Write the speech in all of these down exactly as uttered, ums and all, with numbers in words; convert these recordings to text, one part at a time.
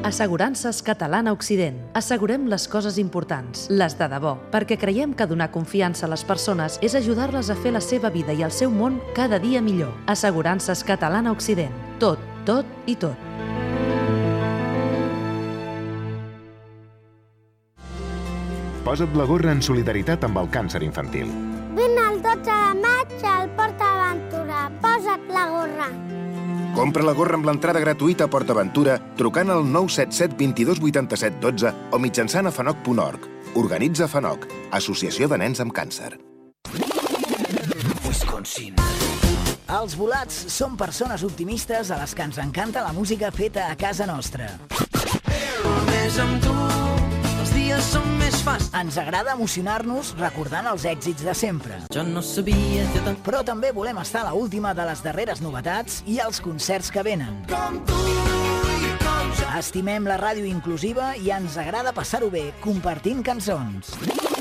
Assegurances Catalana Occident. Assegurem les coses importants, les de debò, perquè creiem que donar confiança a les persones és ajudar-les a fer la seva vida i el seu món cada dia millor. Assegurances Catalana Occident. Tot, tot i tot. Posa't la gorra en solidaritat amb el càncer infantil. Vine el dotze de maig al PortAventura. Posa't la gorra. Compra la gorra amb l'entrada gratuïta a PortAventura trucant al nou set set dos dos vuit set un dos o mitjançant a fanoc punt org. Organitza FANOC, Associació de Nens amb Càncer. Wisconsin. Els volats són persones optimistes a les que ens encanta la música feta a casa nostra. Només amb tu els dies són més fàcils. Ens agrada emocionar-nos recordant els èxits de sempre. Jo no sabia que tant... Però també volem estar a la última de les darreres novetats i els concerts que venen. Com tu i com jo. Estimem la ràdio inclusiva i ens agrada passar-ho bé compartint cançons.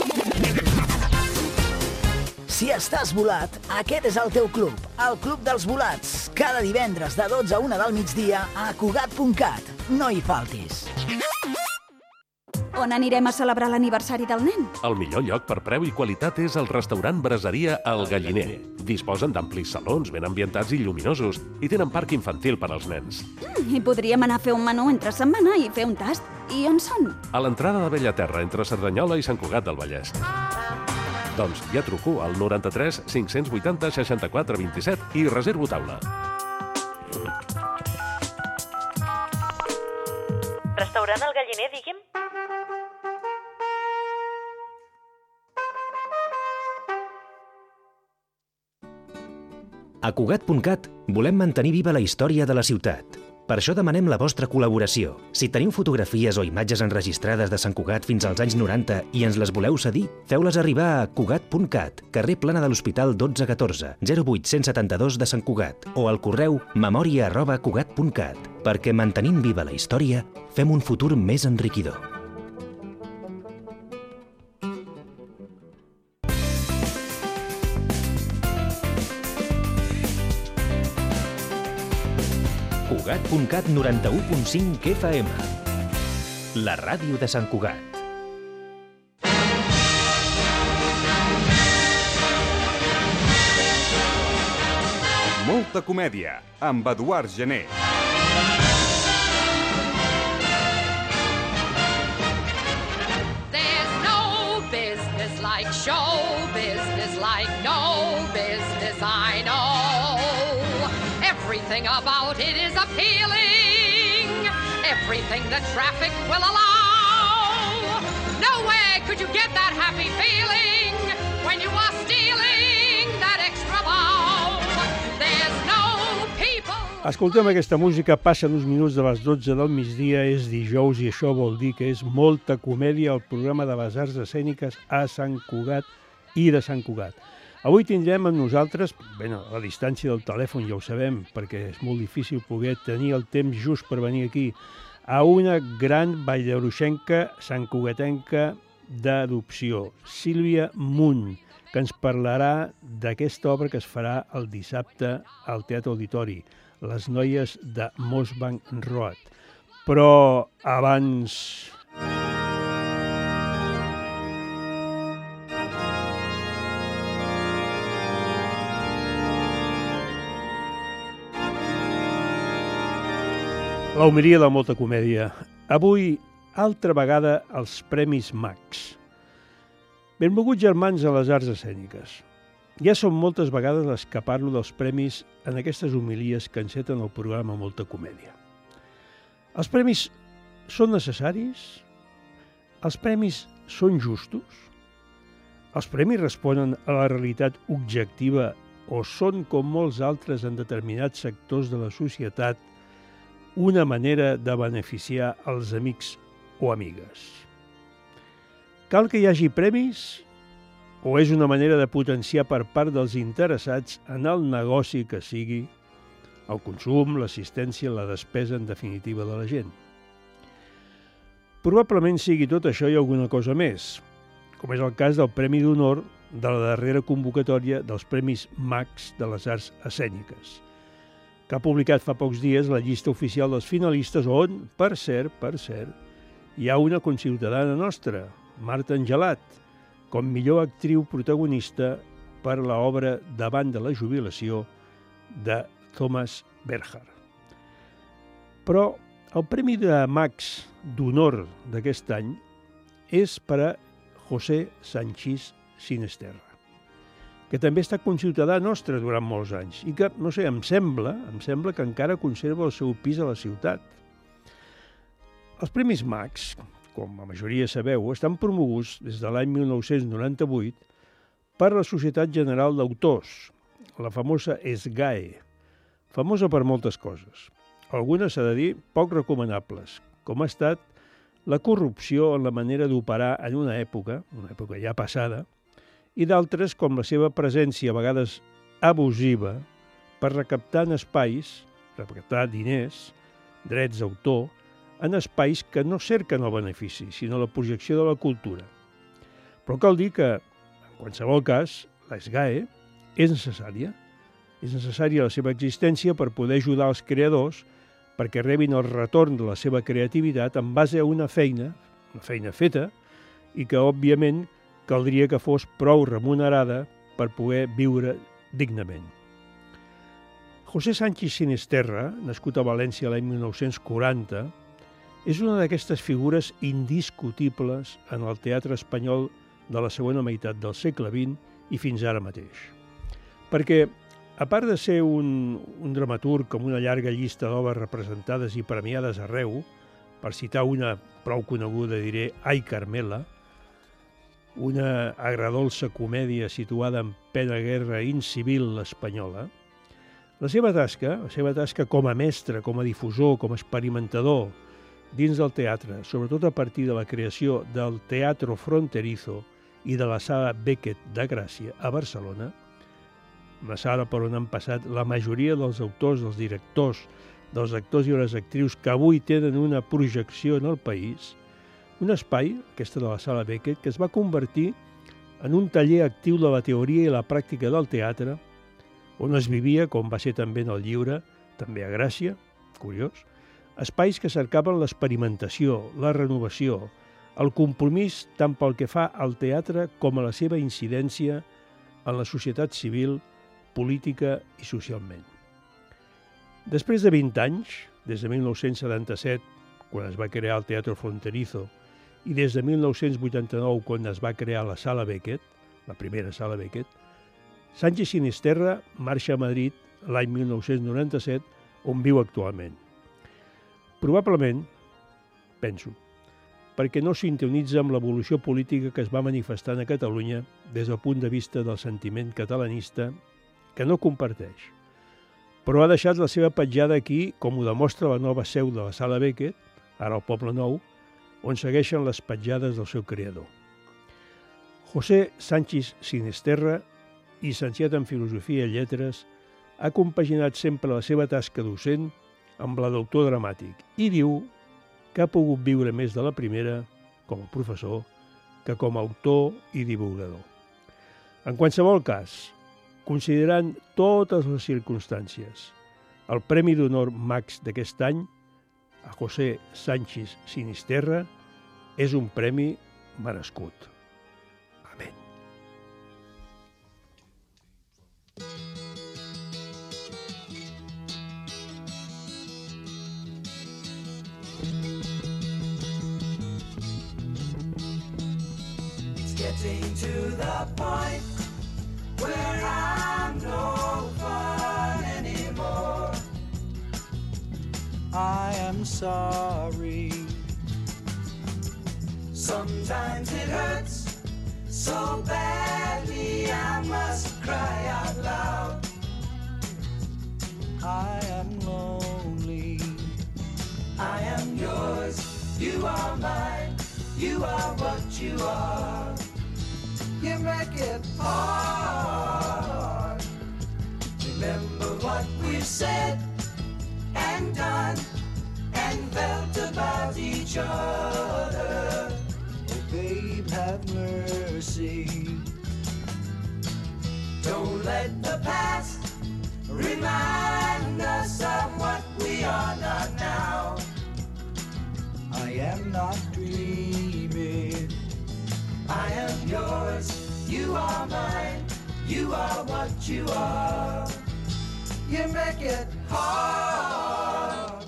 Si estàs volat, aquest és el teu club, el Club dels Volats. Cada divendres de dotze a una del migdia a Cugat punt cat. No hi faltis. On anirem a celebrar l'aniversari del nen? El millor lloc per preu i qualitat és el restaurant Braseria El Galliner. Disposen d'amplis salons ben ambientats i lluminosos i tenen parc infantil per als nens. Mm, I podríem anar a fer un menú entre setmana i fer un tast. I on són? A l'entrada de Bellaterra, entre Cerdanyola i Sant Cugat del Vallès. Doncs ja truco al noranta-tres cinc-cents vuitanta seixanta-quatre vint-i-set i reservo taula. Restaurant El Galliner, digui'm? A Cugat punt cat volem mantenir viva la història de la ciutat. Per això demanem la vostra col·laboració. Si teniu fotografies o imatges enregistrades de Sant Cugat fins als anys noranta i ens les voleu cedir, feu-les arribar a Cugat punt cat, carrer Plana de l'Hospital dotze catorze, zero vuit cent setanta-dos de Sant Cugat, o al correu memòria arroba cugat punt cat, perquè mantenint viva la història, fem un futur més enriquidor. Cugat punt cat noranta-u punt cinc F M. La ràdio de Sant Cugat. Molta comèdia, amb Eduard Gené. There's no business like show business, like no business I know. Everything about it is appealing. Everything the traffic will allow. Nowhere could you get that happy feeling when you are stealing that extra bow. There's no people... Escoltem aquesta música, passen uns minuts de les dotze del migdia, és dijous i això vol dir que és molta comèdia al programa de les arts escèniques a Sant Cugat i de Sant Cugat. Avui tindrem amb nosaltres, bé, a la distància del telèfon ja ho sabem, perquè és molt difícil poder tenir el temps just per venir aquí, a una gran valldebruixenca santcugatenca d'adopció, Sílvia Munt, que ens parlarà d'aquesta obra que es farà el dissabte al Teatre Auditori, Les noies de Mossbank Road. Però abans... La homilia de molta comèdia. Avui, altra vegada, els Premis Max. Benvolguts germans a les arts escèniques. Ja són moltes vegades les que parlo dels premis en aquestes homilies que enceten el programa Molta Comèdia. Els premis són necessaris? Els premis són justos? Els premis responen a la realitat objectiva o són, com molts altres en determinats sectors de la societat, una manera de beneficiar els amics o amigues? Cal que hi hagi premis o és una manera de potenciar per part dels interessats en el negoci que sigui el consum, l'assistència, la despesa en definitiva de la gent? Probablement sigui tot això i alguna cosa més, com és el cas del Premi d'Honor de la darrera convocatòria dels Premis Max de les Arts Escèniques, que ha publicat fa pocs dies la llista oficial dels finalistes on, per cert, per cert, hi ha una conciutadana nostra, Marta Angelat, com millor actriu protagonista per l'obra Davant de la jubilació de Thomas Bernhard. Però el Premi de Max d'Honor d'aquest any és per a José Sanchis Sinisterra, que també ha estat conciutadà nostre durant molts anys i que, no sé, em sembla, em sembla que encara conserva el seu pis a la ciutat. Els Premis Max, com la majoria sabeu, estan promoguts des de l'any mil nou-cents noranta-vuit per la Societat General d'Autors, la famosa S G A E, famosa per moltes coses. Algunes, s'ha de dir, poc recomanables, com ha estat la corrupció en la manera d'operar en una època, una època ja passada, i d'altres com la seva presència a vegades abusiva per recaptar en espais, recaptar diners, drets d'autor, en espais que no cerquen el benefici, sinó la projecció de la cultura. Però cal dir que, en qualsevol cas, la S G A E és necessària. És necessària la seva existència per poder ajudar els creadors perquè rebin el retorn de la seva creativitat en base a una feina, una feina feta, i que, òbviament, caldria que fos prou remunerada per poder viure dignament. José Sanchis Sinisterra, nascut a València l'any mil nou-cents quaranta, és una d'aquestes figures indiscutibles en el teatre espanyol de la segona meitat del segle vint i fins ara mateix. Perquè, a part de ser un, un dramaturg amb una llarga llista d'obres representades i premiades arreu, per citar una prou coneguda, diré Ai Carmela, una agradolça comèdia situada en plena guerra incivil espanyola, la seva tasca, la seva tasca com a mestre, com a difusor, com a experimentador dins del teatre, sobretot a partir de la creació del Teatro Fronterizo i de la Sala Beckett de Gràcia a Barcelona, una sala per on han passat la majoria dels autors, dels directors, dels actors i les actrius que avui tenen una projecció en el país, un espai, aquesta de la Sala Beckett, que es va convertir en un taller actiu de la teoria i la pràctica del teatre, on es vivia, com va ser també en el Lliure, també a Gràcia, curiós, espais que cercaven l'experimentació, la renovació, el compromís tant pel que fa al teatre com a la seva incidència en la societat civil, política i socialment. Després de vint anys, des de mil nou-cents setanta-set, quan es va crear el Teatro Fronterizo, i des de mil nou-cents vuitanta-nou, quan es va crear la Sala Beckett, la primera Sala Beckett, Sanchis Sinisterra marxa a Madrid l'any mil nou-cents noranta-set, on viu actualment. Probablement, penso, perquè no sintonitza amb l'evolució política que es va manifestant a Catalunya des del punt de vista del sentiment catalanista, que no comparteix, però ha deixat la seva petjada aquí, com ho demostra la nova seu de la Sala Beckett, ara al Poble Nou, on segueixen les petjades del seu creador. José Sanchis Sinisterra, llicenciat en Filosofia i Lletres, ha compaginat sempre la seva tasca docent amb la d'autor dramàtic i diu que ha pogut viure més de la primera, com a professor, que com a autor i divulgador. En qualsevol cas, considerant totes les circumstàncies, el Premi d'Honor Max d'aquest any, a José Sanchis Sinisterra, és un premi merescut. Amén. It's getting to the point where I'm no fun anymore. I am sorry. Sometimes it hurts so badly I must cry out loud. I am lonely. I am yours. You are mine. You are what you are. You make it hard. Remember what we've said and done and felt about each other. Oh, babe, have mercy. Don't let the past remind us of what we are not now. I am not dreaming, I am yours, you are mine, you are what you are. You make it hard.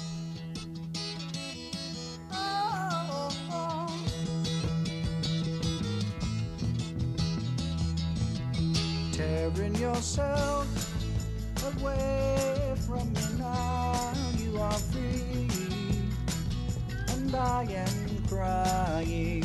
Oh, oh. Tearing yourself away from me now, you are free, and I am crying.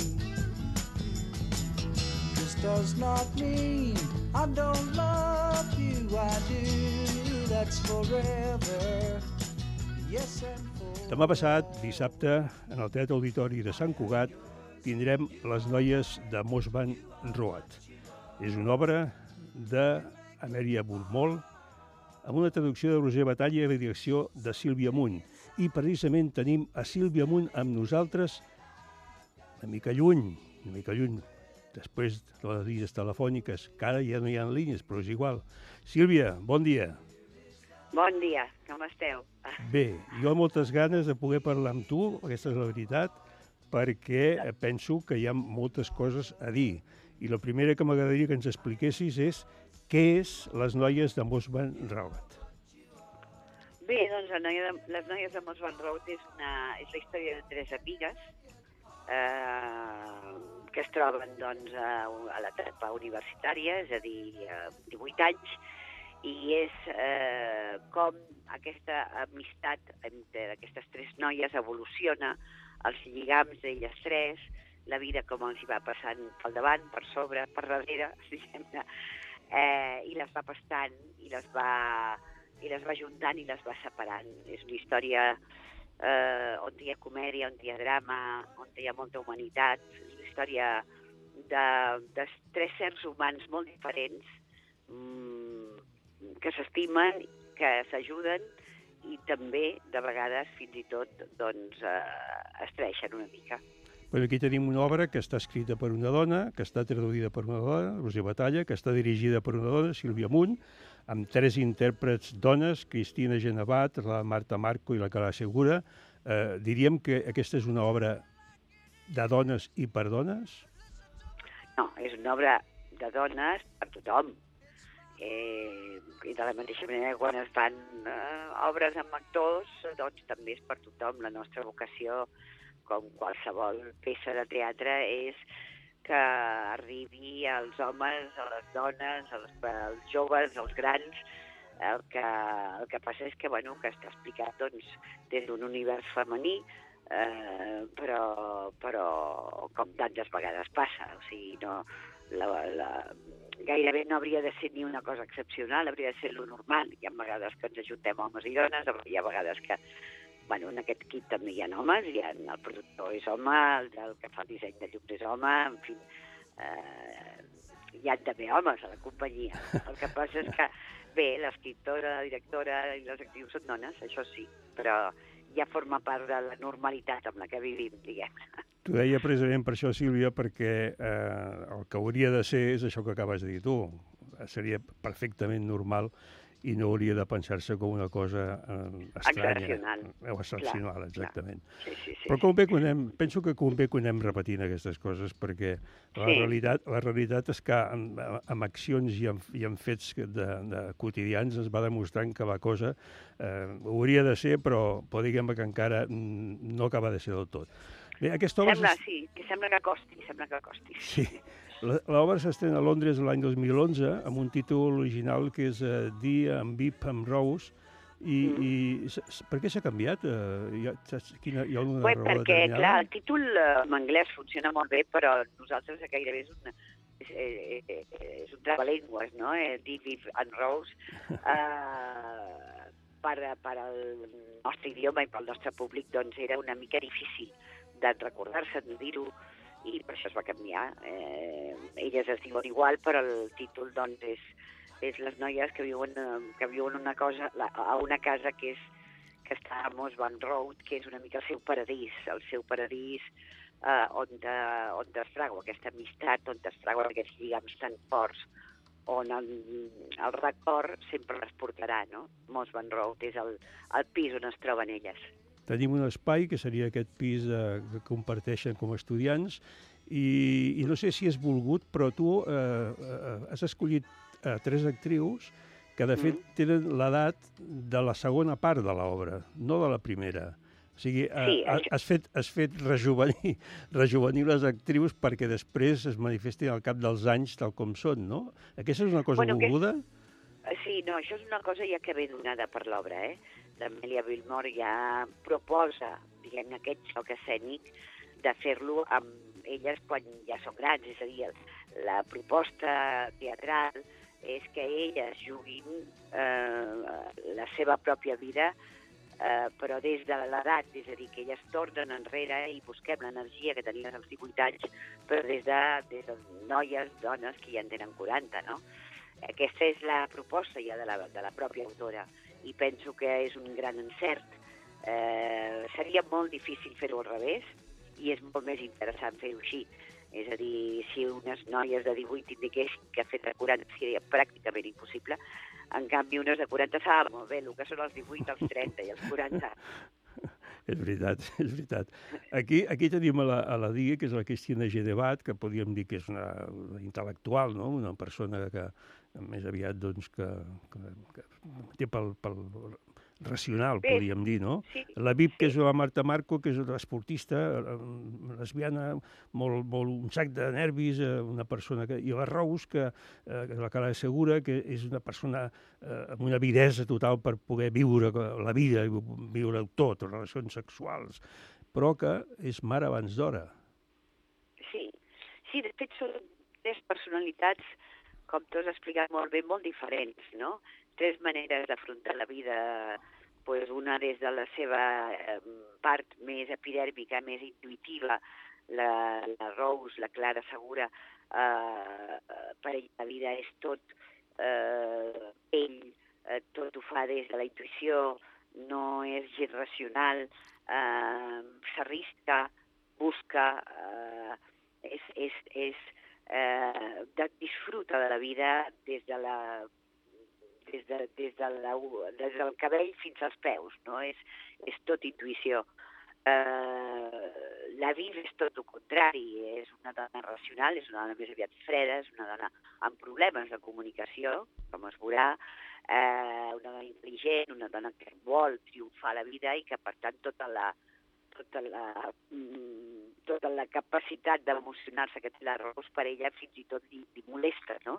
This does not mean I don't love you, I do, that's forever, yes and forever. Demà passat, dissabte, en el Teatre Auditori de Sant Cugat, tindrem Les noies de Mossban Road. És una obra d'Amèlia Burmol, amb una traducció de Roser Batalla i la direcció de Sílvia Munt. I precisament tenim a Sílvia Munt amb nosaltres una mica lluny, una mica lluny, després de les línies telefòniques, que ara ja no hi ha línies, però és igual. Sílvia, bon dia. Bon dia, com esteu? Bé, jo amb moltes ganes de poder parlar amb tu, aquesta és la veritat, perquè penso que hi ha moltes coses a dir. I la primera que m'agradaria que ens expliquessis és què és Les noies de Mossban Road. Bé, doncs la noia de, Les noies de Mossban Road és, una, és la història de tres amigues eh, que es troben doncs, a, a l'etapa universitària, és a dir, a divuit anys, i és eh, com aquesta amistat entre aquestes tres noies evoluciona, els lligams d'elles tres, la vida com els hi va passant pel davant, per sobre, per darrere, diguem-ne, eh, i les va pastant, i les va, i les va juntant i les va separant. És una història eh, on hi ha comèdia, on hi ha drama, on hi ha molta humanitat. És una història de, de tres éssers humans molt diferents, mmm, que s'estimen, que s'ajuden i també, de vegades, fins i tot, doncs, eh, es treixen una mica. Pues aquí tenim una obra que està escrita per una dona, que està traduïda per una dona, Roser Batalla, que està dirigida per una dona, Sílvia Munt, amb tres intèrprets dones, Cristina Genevat, la Marta Marco i la Clara Segura. Eh, diríem que aquesta és una obra de dones i per dones? No, és una obra de dones per tothom. Eh, I de la mateixa manera, quan es fan eh, obres amb actors, doncs també és per tothom. La nostra vocació, com qualsevol peça de teatre, és que arribi als homes, a les dones, als, als joves, als grans. El que, el que passa és que, bueno, que està explicat doncs, des d'un univers femení, eh, però, però com tantes vegades passa. O sigui, no, la, la, gairebé no hauria de ser ni una cosa excepcional, hauria de ser lo normal. Hi ha vegades que ens ajuntem homes i dones, hi ha vegades que bueno, en aquest kit també hi ha homes, hi ha, el productor és home, el, el que fa el disseny de llums és home, en fi, eh, hi ha també homes a la companyia. El que passa és que, bé, l'escriptora, la directora i les actrius són dones, això sí, però ja forma part de la normalitat amb la que vivim, diguem-ne. T'ho deia precisament per això, Sílvia, perquè eh, el que hauria de ser és això que acabes de dir tu. Seria perfectament normal i no hauria de pensar-se com una cosa eh, estranya. Excepcional. Eh, excepcional, clar, exactament. Clar. Sí, sí, sí. Però convé que anem, penso que convé que anem repetint aquestes coses, perquè la, sí. realitat, la realitat és que amb, amb accions i amb, i amb fets de, de quotidians es va demostrant que la cosa eh, hauria de ser, però, però diguem que encara no acaba de ser del tot. Bé, aquesta obra sembla, sí, que sembla que costi, sembla que costi. Sí. L'obra s'estrena a Londres l'any dos mil onze amb un títol original que és uh, Dia amb Vip amb Rose i, mm. i per què s'ha canviat? Uh, hi, ha, quina, hi ha una Bé, raó perquè, determinada? clar, el títol uh, en anglès funciona molt bé, però nosaltres gairebé és un, és, és, és un trabalengües, no? Eh, Dia, Vip and Rose. Uh, per, per al nostre idioma i pel nostre públic doncs era una mica difícil de recordar-se, de dir-ho, i per això es va canviar. Eh, elles es diuen igual, però el títol doncs, és, és les noies que viuen, que viuen una cosa, la, a una casa que, és, que està a Mossban Road, que és una mica el seu paradís, el seu paradís eh, on, de, on es fragua aquesta amistat, on es fraguen aquests lligams tan forts on el, el record sempre les portarà, no? Moss Van Road és el, el pis on es troben elles. Tenim un espai que seria aquest pis eh, que comparteixen com a estudiants i, i no sé si és volgut, però tu eh, eh, has escollit eh, tres actrius que de fet tenen l'edat de la segona part de l'obra, no de la primera. O sigui, sí, eh, has fet, has fet rejuvenir, rejuvenir les actrius perquè després es manifestin al cap dels anys tal com són, no? Aquesta és una cosa bueno, volguda? Que... Sí, no, això és una cosa ja que ve donada per l'obra, eh? L'Amelia Vilmore ja proposa, diguem, aquest xoc escènic de fer-lo amb elles quan ja són grans, és a dir, la proposta teatral és que elles juguin eh, la seva pròpia vida Uh, però des de l'edat, és a dir, que elles tornen enrere i busquem l'energia que tenien als divuit anys, però des de, des de noies, dones que ja en tenen quaranta, no? Aquesta és la proposta ja de la, de la pròpia autora i penso que és un gran encert. Uh, seria molt difícil fer-ho al revés i és molt més interessant fer-ho així. És a dir, si unes noies de divuit indiquessin que ha fet de quaranta seria pràcticament impossible. En canvi, unes de quaranta saben molt bé el que són els divuit, els trenta i els quaranta. És veritat, és veritat. Aquí, aquí tenim a la, a la Digue, que és la Cristina Gedebat, que podríem dir que és una, una intel·lectual, no? Una persona que més aviat doncs, que, que, que té pel, pel racional, bé, podríem dir, no? Sí, la V I P, sí. Que és la Marta Marco, que és una esportista, lesbiana, molt, molt, un sac de nervis, una persona que... I la Rose, que, eh, la Clara Segura, que és una persona eh, amb una avidesa total per poder viure la vida, viure tot, relacions sexuals, però que és mare abans d'hora. Sí, sí, de fet són tres personalitats, com tu has explicat molt bé, molt diferents, no? Tres maneres d'afrontar la vida, pues una des de la seva eh, part més epidèrmica, més intuïtiva, la, la Rose, la Clara Segura, eh, per ell la vida és tot eh, ell, eh, tot ho fa des de la intuïció, no és gens racional, eh, s'arrisca, busca, eh, és, és, és eh, disfruta de la vida des de la Des, de, des, de la, des del cabell fins als peus, no? És, és tot intuïció. Uh, la Viv és tot el contrari, és una dona racional, és una dona més aviat freda, és una dona amb problemes de comunicació, com es veurà, uh, una dona intel·ligent, una dona que vol triomfar a la vida i que, per tant, tota la, tota la, mm, tota la capacitat d'emocionar-se que té la Rose per ella fins i tot li, li molesta, no?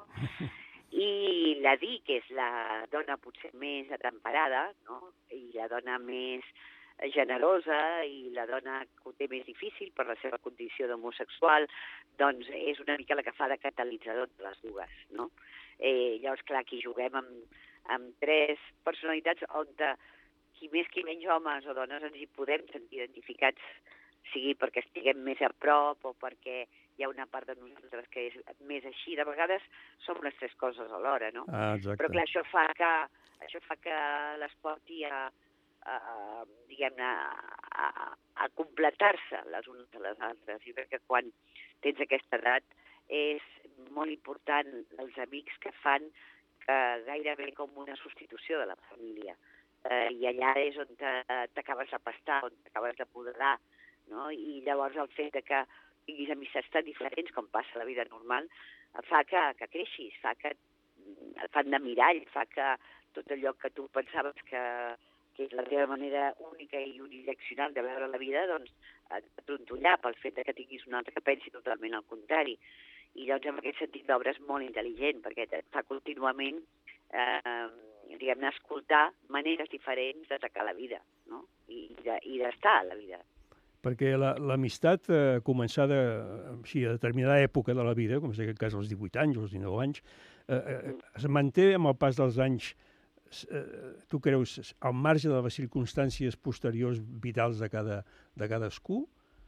I la Di, que és la dona potser més atemperada, no? I la dona més generosa i la dona que ho té més difícil per la seva condició d'homosexual, doncs és una mica la que fa de catalitzador de les dues, no? Eh, llavors, clar, aquí juguem amb, amb tres personalitats on de, qui més qui menys homes o dones ens hi podem sentir identificats, sigui perquè estiguem més a prop o perquè hi ha una part de nosaltres que és més així. De vegades som les tres coses alhora, no? Ah, exacte. Però clar, això fa que, això fa que les porti a, a, a diguem-ne, a, a completar-se les unes a les altres. Jo crec que quan tens aquesta edat és molt important els amics que fan que gairebé com una substitució de la família. Eh, I allà és on t'acabes de pastar, on t'acabes d'apoderar, no? I llavors el fet de que tinguis amistats tan diferents com passa a la vida normal fa que, que creixis, fa que et fan de mirall, fa que tot allò que tu pensaves que, que és la teva manera única i unidireccional de veure la vida, doncs et trontollar pel fet de que tinguis un altre que pensi totalment al contrari. I llavors en aquest sentit l'obra és molt intel·ligent perquè et fa contínuament eh, diguem-ne, escoltar maneres diferents d'atacar la vida, no? I, de, i d'estar a la vida. Perquè l'amistat la, eh, començada així, a determinada època de la vida, com és aquest cas als divuit anys o als dinou anys, eh, eh, es manté amb el pas dels anys, eh, tu creus, al marge de les circumstàncies posteriors vitals de, cada, de cadascú?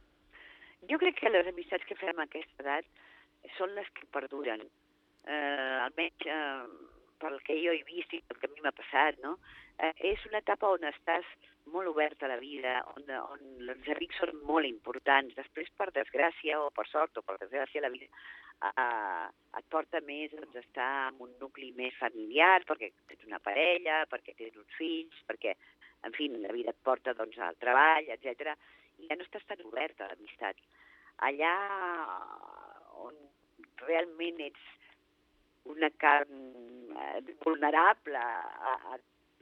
Jo crec que les amistats que fem a aquesta edat són les que perduren. Eh, almenys eh, pel que jo he vist i pel que a mi m'ha passat, no? Eh, és una etapa on estàs molt obert a la vida, on, on els amics són molt importants. Després, per desgràcia, o per sort, o per desgràcia, la vida eh, et porta més doncs, a estar en un nucli més familiar, perquè tens una parella, perquè tens uns fills, perquè, en fi, la vida et porta doncs, al treball, etcètera, i ja no estàs tan obert a l'amistat. Allà on realment ets una carn eh, vulnerable a, a,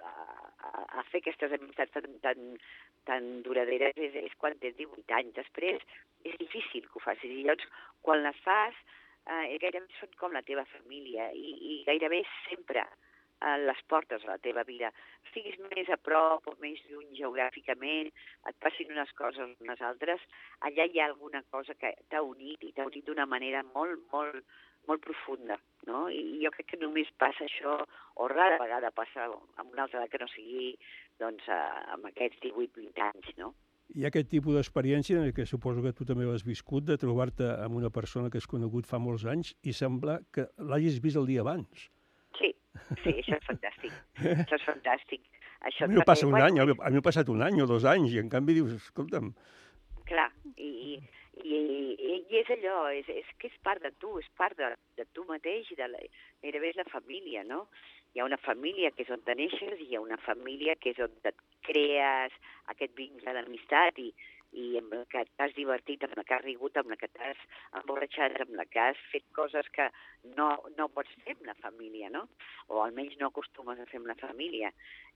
a, a fer aquestes amistats tan, tan, tan duraderes és, és quan tens divuit anys. Després és difícil que ho facis i llavors quan les fas eh, gairebé són com la teva família i, i gairebé sempre eh, les portes a la teva vida. Estiguis més a prop o més lluny geogràficament, et passin unes coses o unes altres, allà hi ha alguna cosa que t'ha unit i t'ha unit d'una manera molt, molt, molt profunda, no? I jo crec que només passa això, o rara vegada passa amb una altra edat que no sigui doncs, amb aquests divuit vint anys, no? Hi ha aquest tipus d'experiència, que suposo que tu també l'has viscut, de trobar-te amb una persona que has conegut fa molts anys i sembla que l'hagis vist el dia abans. Sí, sí, això és fantàstic. Això és fantàstic. Això a mi no passa un bueno, any, a mi m'ha passat un any o dos anys, i en canvi dius, escolta'm... Clar, i... I, i, i és allò, és, és que és part de tu, és part de, de tu mateix, de la, gairebé és la família, no? Hi ha una família que és on te neixes i hi ha una família que és on et crees aquest vincle d'amistat i, i amb la que t'has divertit, amb la que has rigut, amb la que t'has emborratxat, amb la que has fet coses que no, no pots fer amb la família, no? O almenys no acostumes a fer amb la família.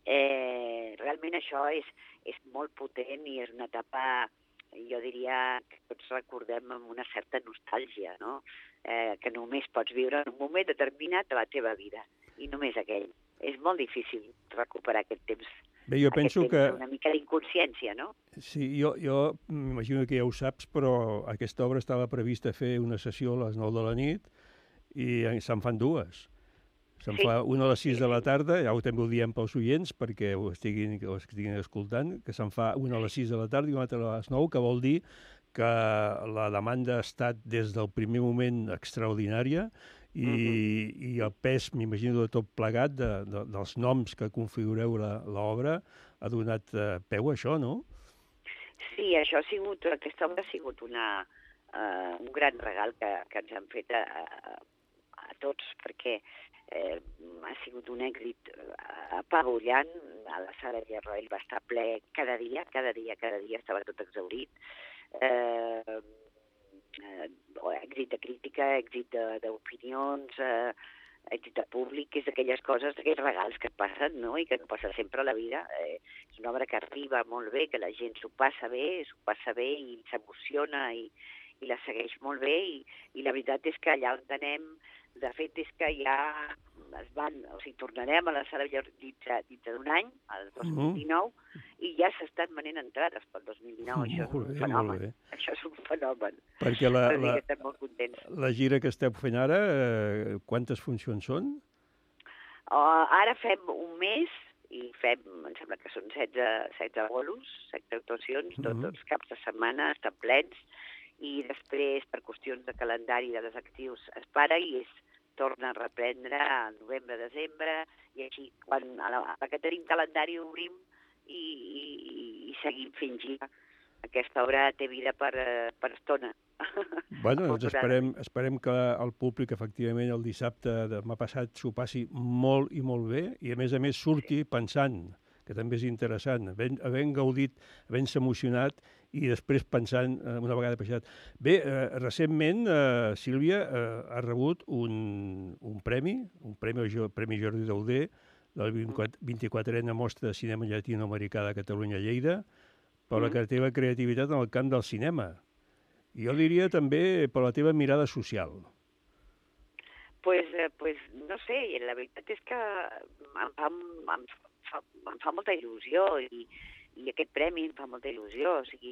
Eh, realment això és, és molt potent i és una etapa... jo diria que tots recordem amb una certa nostàlgia, no? Eh, que només pots viure en un moment determinat de la teva vida, i només aquell. És molt difícil recuperar aquest temps. Bé, jo penso aquest temps que... una mica d'inconsciència, no? Sí, jo, jo m'imagino que ja ho saps, però aquesta obra estava prevista fer una sessió a les nou de la nit i se'n fan dues. Se'n sí. fa una a les sis de la tarda, ja ho també ho diem pels oients perquè ho estiguin, ho estiguin escoltant, que se'n fa una a les sis de la tarda i una altra a les nou, que vol dir que la demanda ha estat des del primer moment extraordinària i, uh-huh. i el pes, m'imagino, de tot plegat, de, de, dels noms que configureu l'obra, ha donat eh, peu a això, no? Sí, això ha sigut, aquesta obra ha sigut una, uh, un gran regal que, que ens han fet a, a, a tots, perquè eh, ha sigut un èxit apagullant. A la sala Villarroel va estar ple cada dia, cada dia, cada dia estava tot exhaurit. Eh, eh, èxit de crítica, èxit d'opinions, eh, èxit de públic, és d'aquelles coses, d'aquells regals que et passen, no? I que no passa sempre a la vida. Eh, és una obra que arriba molt bé, que la gent s'ho passa bé, s'ho passa bé i s'emociona i, i la segueix molt bé, i, i la veritat és que allà on anem, de fet és que ja es van, o sigui, tornarem a la sala dintre, dintre d'un any, al dos mil dinou, uh-huh. i ja s'estan venent entrades pel dos mil dinou. Això és un bé, fenomen. Això és un fenomen. Perquè la, la, estem molt contents. La gira que esteu fent ara, eh, quantes funcions són? Uh, ara fem un mes i fem, em sembla que són setze, setze bolos, setze actuacions, uh-huh. tots els caps de setmana estan plens, i després, per qüestions de calendari de les actius, es para i es torna a reprendre al novembre-desembre, i així, quan a la, a la que tenim calendari, obrim i, i, i seguim fent gira. Aquesta obra té vida per, per estona. Bueno, doncs esperem, esperem que el públic, efectivament, el dissabte demà passat s'ho passi molt i molt bé, i a més a més surti pensant, que també és interessant, havent, havent gaudit, havent-se emocionat, i després pensant, una vegada passat. Bé, eh, recentment, eh, Sílvia eh, ha rebut un, un premi, un premi, el Premi Jordi Dauder, de la vint-i-quatrena Mostra de Cinema Llatinoamericà de Catalunya-Lleida, per la teva creativitat en el camp del cinema. I jo diria també per la teva mirada social. Pues, eh, pues no sé, la veritat és que em fa, em fa, em fa molta il·lusió i i aquest premi em fa molta il·lusió. O sigui,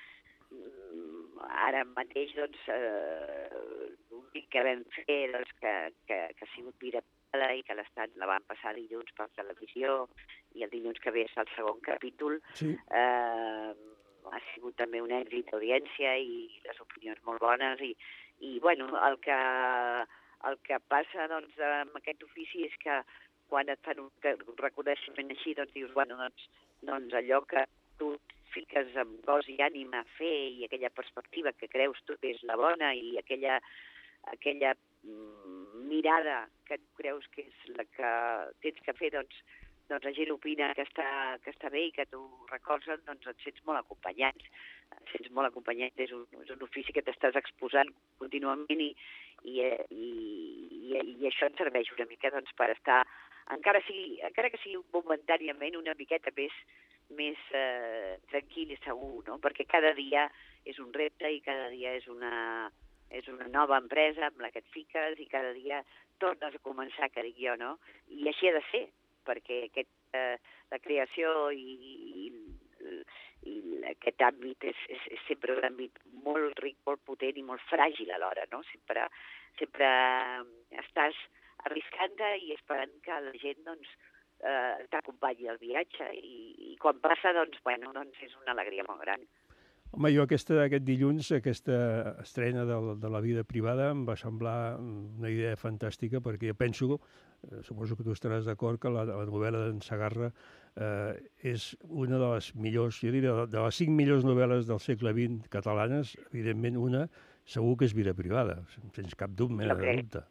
ara mateix, doncs, eh, l'únic que vam fer, doncs, que, que, que ha sigut piratada i que l'estat la van passar dilluns per televisió, i el dilluns que ve és el segon capítol, sí. eh, ha sigut també un èxit d'audiència i les opinions molt bones, i, i bueno, el que, el que passa doncs, amb aquest ofici és que quan et fan un reconeixement així, doncs dius, bueno, doncs, doncs allò que tu fiques amb cos i ànima a fer i aquella perspectiva que creus tu que és la bona i aquella, aquella mm, mirada que tu creus que és la que tens que fer, doncs, doncs la gent opina que està, que està bé i que t'ho recolzen, doncs et sents molt acompanyats. Et sents molt acompanyat, és un, és un ofici que t'estàs exposant contínuament i, i, i, i, i això et serveix una mica doncs, per estar, encara, sigui, encara que sigui momentàniament, una miqueta més, més eh, tranquil i segur, no? Perquè cada dia és un repte i cada dia és una, és una nova empresa amb la que et fiques i cada dia tornes a començar, que dic jo, no? I així ha de ser, perquè aquest, eh, la creació i, i, i aquest àmbit és, és, és sempre un àmbit molt ric, molt potent i molt fràgil alhora, no? Sempre, sempre estàs arriscant-te i esperant que la gent doncs, eh, t'acompanyi al viatge i, i quan passa, doncs, bueno, doncs és una alegria molt gran. Home, jo aquesta, aquest dilluns, aquesta estrena de, de la vida privada em va semblar una idea fantàstica perquè jo penso, eh, suposo que tu estaràs d'acord, que la, la novel·la d'en Segarra eh, és una de les millors, jo diria, de les cinc millors novel·les del segle vint catalanes, evidentment una segur que és vida privada, sense cap mena de dubte.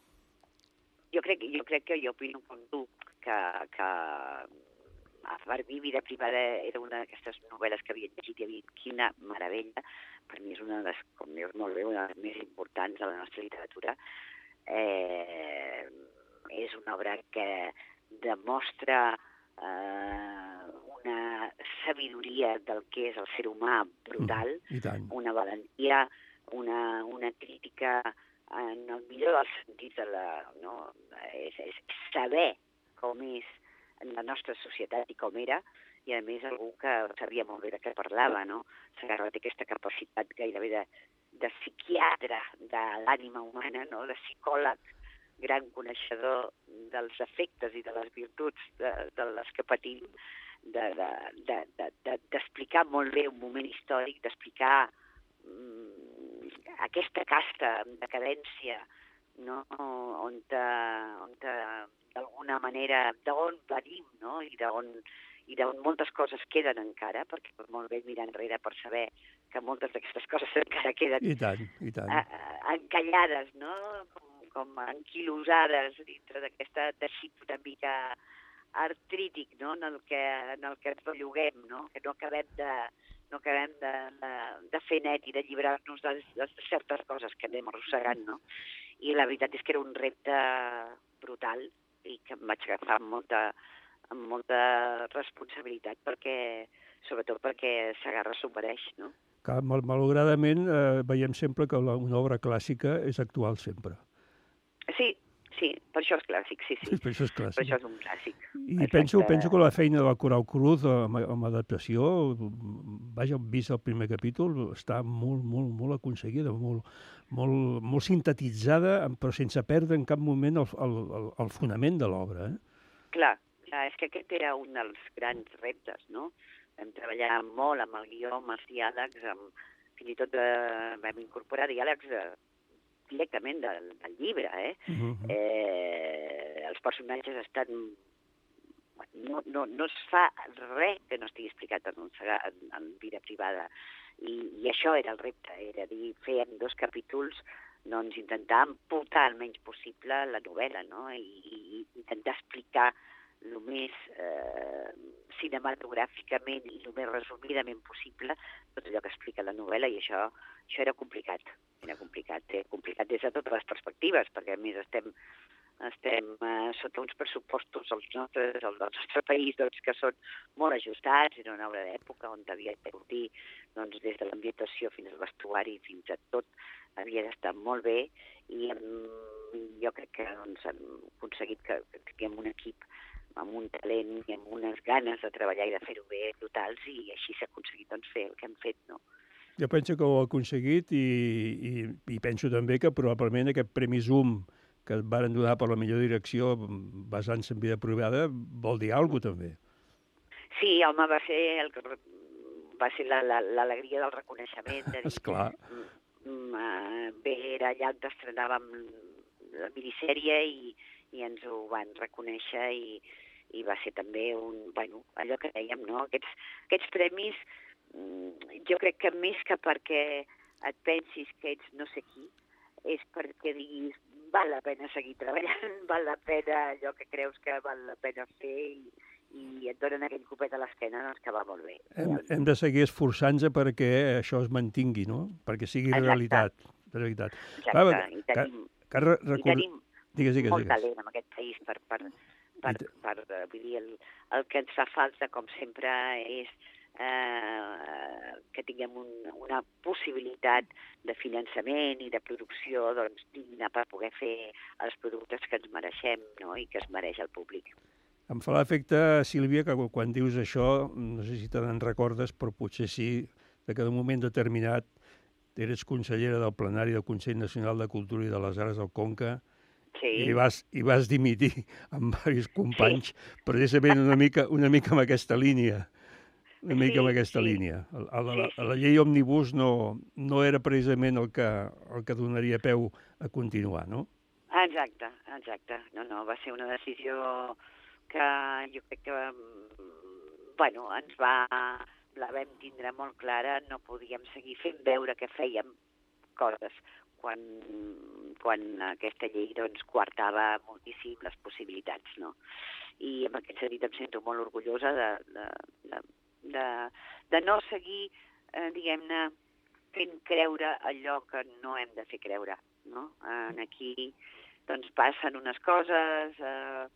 Jo crec, jo crec que jo opino com tu, que, que per mi, Vida privada era una d'aquestes novel·les que havia llegit i havia dit, quina meravella. Per mi és una de les, com dius molt bé, una de les més importants de la nostra literatura. Eh, és una obra que demostra eh, una sabidoria del que és el ser humà brutal, mm, una valentia, una, una crítica en el millor dels sentits de la... No? És, és saber com és la nostra societat i com era, i a més algú que sabia molt bé de què parlava, no? Segarra té aquesta capacitat gairebé de, de psiquiatre de l'ànima humana, no? De psicòleg, gran coneixedor dels efectes i de les virtuts de, de les que patim, d'explicar de, de, de, de, molt bé un moment històric, d'explicar mm, aquesta casta en decadència, no? on, te, on te, d'alguna manera, d'on venim, no? I d'on i d'on moltes coses queden encara, perquè per molt bé mirar enrere per saber que moltes d'aquestes coses encara queden I tant, i tant. A, a, encallades, no? Com, com anquilosades dintre d'aquesta teixit una mica artrític, no? En el que, en el que ens belluguem, no? Que no acabem de, no acabem de, de, de fer net i d'alliberar-nos de, de certes coses que anem arrossegant, no? I la veritat és que era un repte brutal i que em vaig agafar amb molta, amb molta responsabilitat, perquè, sobretot perquè Segarra s'ho mereix, no? Que, mal, malauradament, eh, veiem sempre que la, una obra clàssica és actual sempre. Sí, sí, per això és clàssic, sí, sí. Per això és clàssic. Per això és un clàssic. I penso, que... penso que la feina de la Coral Cruz amb, amb adaptació, vaja, vist el primer capítol, està molt, molt, molt aconseguida, molt, molt, molt sintetitzada, però sense perdre en cap moment el, el, el, el fonament de l'obra. Eh? Clar, clar, és que aquest era un dels grans reptes, no? Vam treballar molt amb el guió, amb els diàlegs, amb, fins i tot eh, vam incorporar diàlegs de, directament del, del llibre, eh? Uh-huh. eh? Els personatges estan... No, no, no es fa res que no estigui explicat en, un, en, en vida privada. I, I això era el repte, era dir, fer en dos capítols, doncs intentar amputar el menys possible la novel·la, no? I, i intentar explicar el més eh, cinematogràficament i el més resumidament possible tot allò que explica la novel·la, i això, això era complicat. Era complicat, era complicat des de totes les perspectives, perquè a més estem, estem eh, sota uns pressupostos els nostres, el del nostre país doncs, que són molt ajustats, era una obra d'època on havia de sortir doncs, des de l'ambientació fins al vestuari, fins a tot, havia d'estar molt bé, i amb, jo crec que doncs, hem aconseguit que, que tinguem un equip amb un talent i amb unes ganes de treballar i de fer-ho bé totals, i així s'ha aconseguit doncs, fer el que hem fet, no? Jo penso que ho ha aconseguit i, i, i penso també que probablement aquest Premi Zoom que et van donar per la millor direcció basant-se en vida privada vol dir alguna cosa també. Sí, home, va ser, el, va ser l'alegria la, la, del reconeixement. De dir, esclar. Mm, bé, era allà on estrenàvem la minissèrie i, i ens ho van reconèixer i, i va ser també un, bueno, allò que dèiem, no? Aquests, aquests premis, jo crec que més que perquè et pensis que ets no sé qui, és perquè diguis val la pena seguir treballant, val la pena allò que creus que val la pena fer i, i et donen aquell copet a l'esquena, doncs que va molt bé. Hem, hem de seguir esforçant-se perquè això es mantingui, no? Perquè sigui Exacte. realitat. realitat. Exacte, Clar, i tenim, que, que i tenim digues, digues, molt digues. talent en aquest país per, per, per, per, per vull dir, el, el que ens fa falta, com sempre, és eh, que tinguem un, una possibilitat de finançament i de producció doncs, digna per poder fer els productes que ens mereixem, no? I que es mereix el públic. Em fa l'efecte, Sílvia, que quan dius això, no sé si te n'en recordes, però potser sí, de que en un moment determinat eres consellera del plenari del Consell Nacional de Cultura i de les Arts del Conca, sí. i, vas, i vas dimitir amb diversos companys, sí. precisament una mica, una mica amb aquesta línia. Una mica sí, amb aquesta sí. línia. A, a, la, a la llei Òmnibus no, no era precisament el que, el que donaria peu a continuar, no? Exacte, exacte. No, no, va ser una decisió que jo crec que, bueno, ens va, la vam tindre molt clara, no podíem seguir fent veure que fèiem coses quan, quan aquesta llei doncs, coartava moltíssim les possibilitats, no? I en aquest sentit em sento molt orgullosa de, de, de, de, de no seguir, eh, diguem-ne, fent creure allò que no hem de fer creure, no? En aquí doncs, passen unes coses, eh,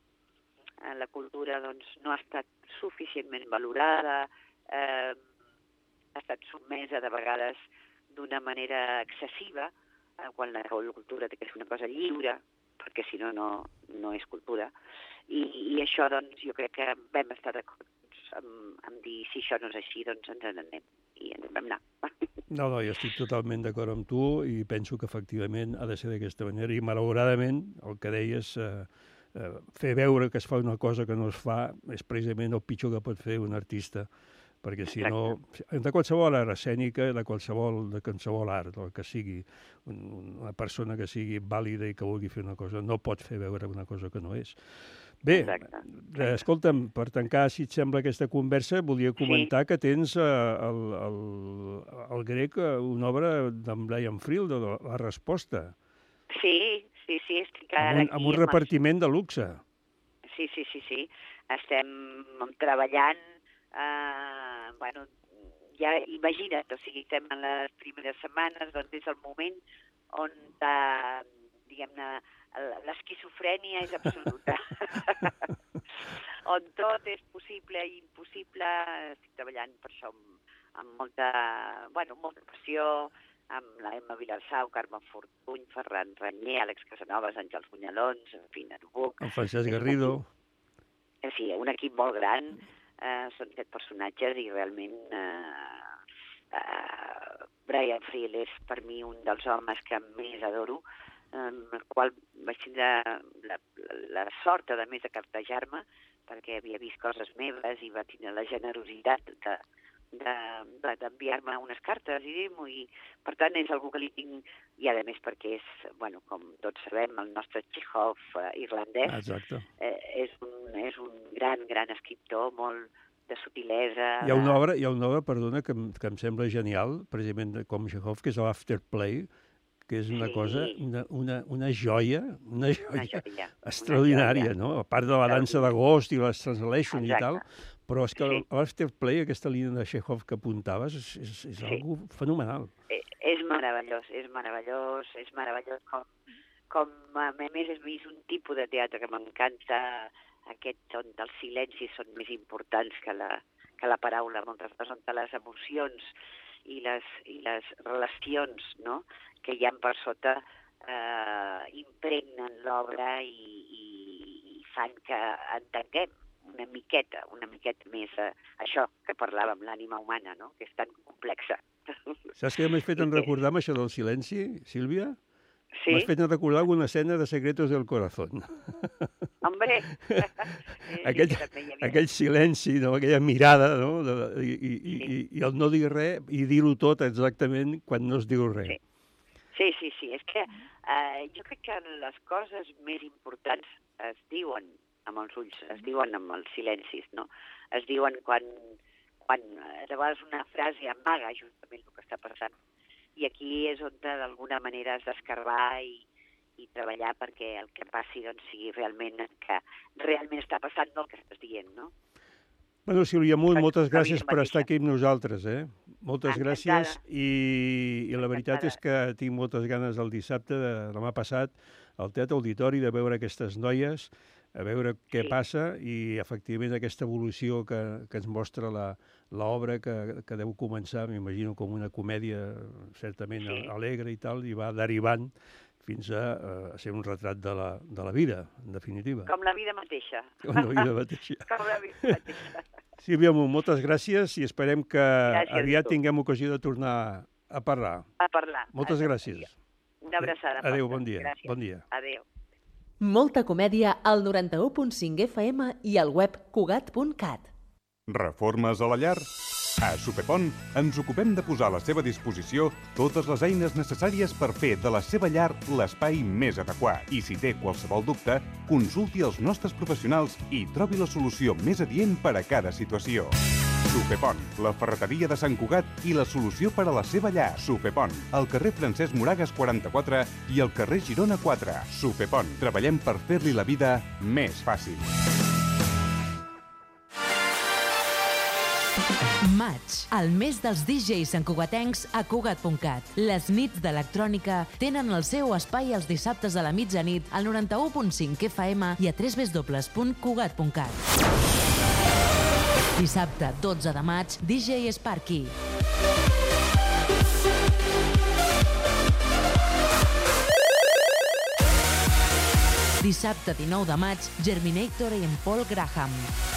la cultura doncs, no ha estat suficientment valorada, eh, ha estat sotmesa de vegades d'una manera excessiva, eh, quan la cultura té que ser una cosa lliure, perquè si no, no, no és cultura. I, i això, doncs, jo crec que vam estar d'acord amb, amb dir si això no és així, doncs ens n'anem. I ens vam anar. No, no, jo estic totalment d'acord amb tu i penso que efectivament ha de ser d'aquesta manera. I malauradament, el que deies, eh, eh, fer veure que es fa una cosa que no es fa és precisament el pitjor que pot fer un artista, perquè si no, de qualsevol art escènica, de qualsevol, de qualsevol art, el que sigui, una persona que sigui vàlida i que vulgui fer una cosa, no pot fer veure una cosa que no és. Bé, Exacte. escolta'm, per tancar, si et sembla aquesta conversa, volia comentar sí. que tens eh, el, el, el grec, una obra d'en Brian Friel, de La resposta. Sí, sí, sí, estic ara amb un, aquí. Amb un repartiment de luxe. Sí, sí, sí, sí. Estem treballant, eh, bueno, ja imagina't, o sigui, estem en les primeres setmanes, doncs és el moment on, eh, diguem-ne, l'esquizofrènia és absoluta. On tot és possible i impossible. Estic treballant per això amb, amb molta, bueno, molta passió, amb la Emma Vilarsau, Carme Fortuny, Ferran Ranyer, Àlex Casanovas, Àngels Bunyalons, en fi, Narubuc. El Francesc Garrido. En fi, un equip molt gran, eh, són set personatges i realment eh, eh, Brian Friel és per mi un dels homes que més adoro, amb el qual vaig tindre la, la, la sort, a més, de cartejar-me, perquè havia vist coses meves i va tindre la generositat de, de, de, d'enviar-me unes cartes i dir-m'ho, i per tant és algú que li tinc, i a més perquè és, bueno, com tots sabem, el nostre Chekhov eh, irlandès. Exacte. Eh, és, un, és un gran, gran escriptor, molt de sutilesa. Hi ha una obra, hi ha una obra perdona, que, que em sembla genial, precisament com Chekhov, que és l'Afterplay, que és una sí. cosa, una, una, una joia, una joia, una joia extraordinària, una joia. No? A part de la dansa d'agost i les translations i tal, però és que sí. l'Afterplay, aquesta línia de Chekhov que apuntaves, és, és, és sí. algo fenomenal. Eh, és meravellós, és meravellós, és meravellós com, com a més he vist un tipus de teatre que m'encanta, aquest on els silencis són més importants que la, que la paraula, moltes vegades on les emocions i les, i les relacions, no?, que hi ha per sota eh, impregnen l'obra i, i, i fan que entenguem una miqueta, una miqueta més eh, això que parlàvem, l'ànima humana, no?, que és tan complexa. Saps què m'has fet en recordar amb això del silenci, Sílvia? Sí? M'has fet en recordar alguna escena de Secretos del Corazón. Hombre! aquell, aquell silenci, no? Aquella mirada, no? De, i, i, sí. i, i el no dir res i dir-ho tot exactament quan no es diu res. Sí. Sí, sí, sí. És que eh, jo crec que les coses més importants es diuen amb els ulls, es diuen amb els silencis, no? Es diuen quan, quan de vegades una frase amaga justament el que està passant. I aquí és on d'alguna manera has d'escarbar i, i treballar perquè el que passi doncs, sigui realment el que realment està passant, no el que estàs dient, no? Bueno, Sílvia Munt, moltes gràcies per estar aquí amb nosaltres, eh? Moltes gràcies i, i la veritat és que tinc moltes ganes el dissabte, de demà passat, al Teatre Auditori, de veure aquestes noies, a veure què sí. passa i, efectivament, aquesta evolució que, que ens mostra l'obra que, que deu començar, m'imagino, com una comèdia certament sí. alegre i tal, i va derivant fins a, a ser un retrat de la, de la vida, en definitiva. Com la vida mateixa. Com la vida mateixa. Com la vida mateixa. Sílvia, moltes gràcies i esperem que gràcies aviat tinguem ocasió de tornar a parlar. A parlar. Moltes gràcies. Una abraçada. Adéu, bon dia. Gràcies. Bon dia. Adéu. Molta comèdia al noranta-u punt cinc F M i al web cugat punt cat. Reformes a la llar? A Supepont ens ocupem de posar a la seva disposició totes les eines necessàries per fer de la seva llar l'espai més adequat. I si té qualsevol dubte, consulti els nostres professionals i trobi la solució més adient per a cada situació. Supepont, la ferreteria de Sant Cugat i la solució per a la seva llar. Supepont, al carrer Francesc Moragas quaranta-quatre i al carrer Girona quatre. Supepont, treballem per fer-li la vida més fàcil. Maig, el mes dels D Js santcugatencs a cugat punt cat. Les nits d'electrònica tenen el seu espai els dissabtes a la mitjanit al noranta-u punt cinc F M i a w w w punt cugat punt cat. Dissabte, dotze de maig, D J Sparky. Dissabte, dinou de maig, Germinator i en Paul Graham.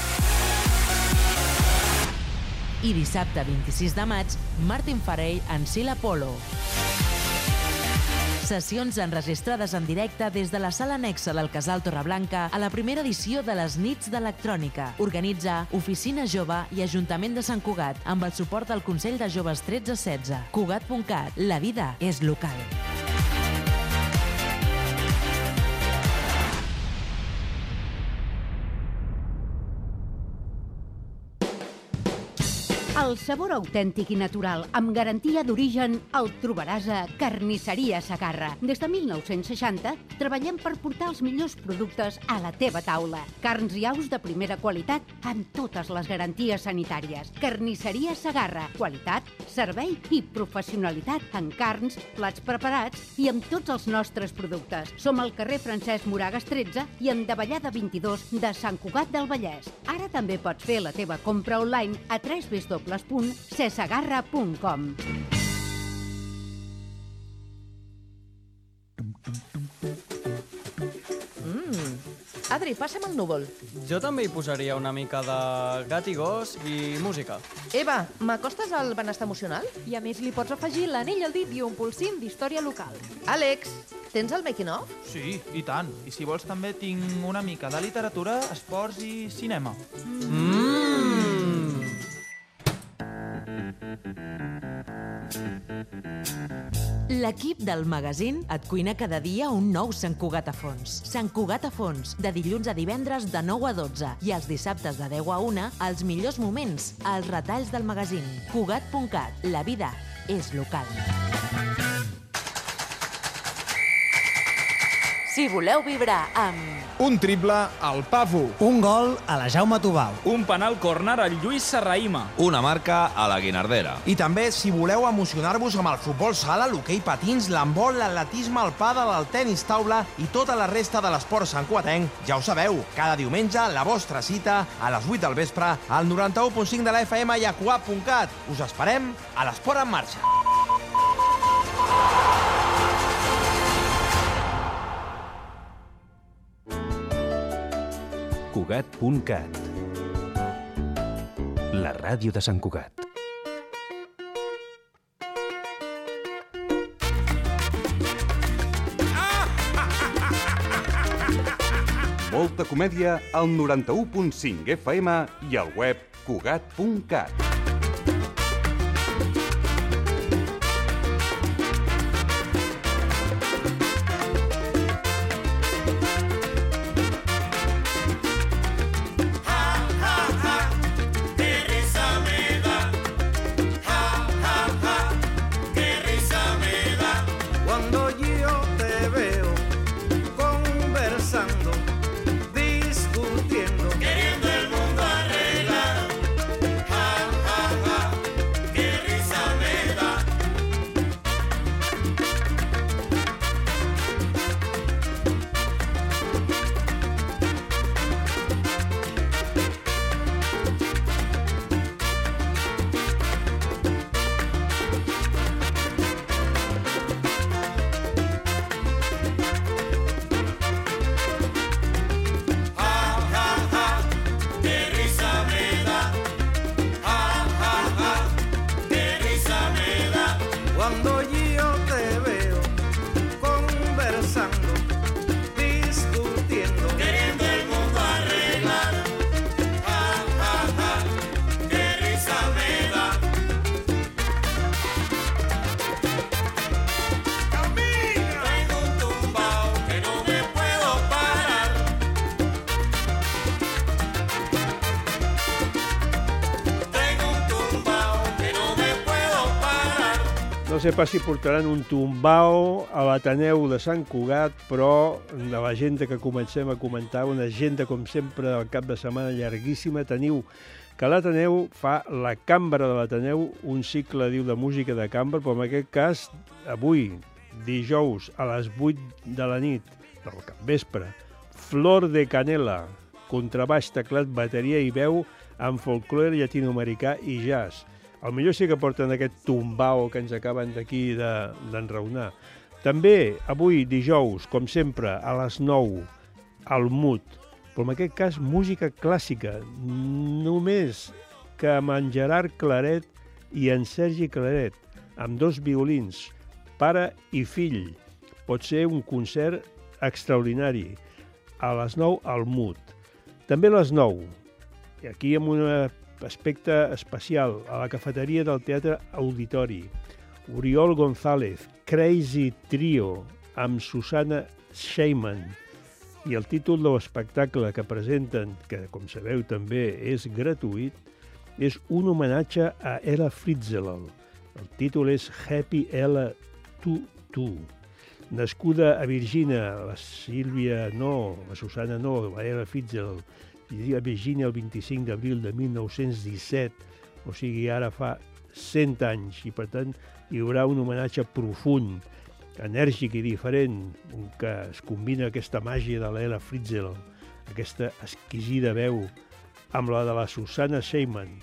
I dissabte, vint-i-sis de maig, Martin Farrell en Sila Polo. Sessions enregistrades en directe des de la sala anexa del Casal Torreblanca a la primera edició de les Nits d'Electrònica. Organitza Oficina Jove i Ajuntament de Sant Cugat amb el suport del Consell de Joves tretze setze. cugat punt cat. La vida és local. El sabor autèntic i natural, amb garantia d'origen, el trobaràs a Carnisseria Segarra. Des de mil nou-cents seixanta treballem per portar els millors productes a la teva taula. Carns i aus de primera qualitat amb totes les garanties sanitàries. Carnisseria Segarra. Qualitat, servei i professionalitat en carns, plats preparats i amb tots els nostres productes. Som al carrer Francesc Moragas tretze i en Davallada vint-i-dos de Sant Cugat del Vallès. Ara també pots fer la teva compra online a w w w punt cesegarra punt com. Mm. Adri, passa'm el núvol. Jo també hi posaria una mica de gat i gos i música. Eva, m'acostes al benestar emocional? I a més li pots afegir l'anell al dit i un polsim d'història local. Àlex, tens el making of? Sí, i tant. I si vols també tinc una mica de literatura, esports i cinema. Mmm! L'equip del magazín et cuina cada dia un nou Sant Cugat a fons. Sant Cugat a fons, de dilluns a divendres de nou a dotze i els dissabtes de deu a una, els millors moments, els retalls del magazín. cugat punt cat. La vida és local. Si voleu vibrar amb... Un triple al Pafu. Un gol a la Jaume Tubau. Un penal córner al Lluís Serraïma. Una marca a la Guinardera. I també, si voleu emocionar-vos amb el futbol sala, l'hoquei patins, l'handbol, l'atletisme, el pàdel, el tenis taula i tota la resta de l'esport santcugatenc, ja ho sabeu, cada diumenge la vostra cita a les vuit del vespre al noranta-u punt cinc de la F M i a cugat punt cat. Us esperem a l'Esport en Marxa. cugat punt cat. La ràdio de Sant Cugat. Molta comèdia al noranta-u punt cinc F M i al web cugat punt cat. No sé pas si portaran un tumbao a l'Ateneu de Sant Cugat, però de l'agenda que comencem a comentar, una agenda, com sempre, del cap de setmana llarguíssima, teniu que l'Ateneu fa la Cambra de l'Ateneu, un cicle, diu, de música de cambra, però en aquest cas, avui, dijous, a les vuit de la nit, del capvespre, Flor de Canela, contrabaix, teclat, bateria i veu amb folclore llatinoamericà i jazz. Al millor sí que porten aquest tumbao que ens acaben d'aquí d'enraonar. També, avui, dijous, com sempre, a les nou, al Mut, però en aquest cas música clàssica, només que amb en Gerard Claret i en Sergi Claret, amb dos violins, pare i fill. Pot ser un concert extraordinari. A les nou, al Mut. També a les nou, i aquí amb un aspecte especial, a la cafeteria del Teatre Auditori, Oriol González, Crazy Trio, amb Susana Sheiman. I el títol de l'espectacle que presenten, que com sabeu també és gratuït, és un homenatge a Ella Fitzgerald. El títol és Happy Ella to Tu. Nascuda a Virgínia, la Sílvia no, la Susana no, la Ella Fitzgerald, i a Virgínia el vint-i-cinc d'abril de mil nou-cents disset, o sigui, ara fa cent anys, i per tant hi haurà un homenatge profund, enèrgic i diferent, que es combina aquesta màgia de l'Ella Fitzgerald, aquesta exquisida veu, amb la de la Susana Sheiman.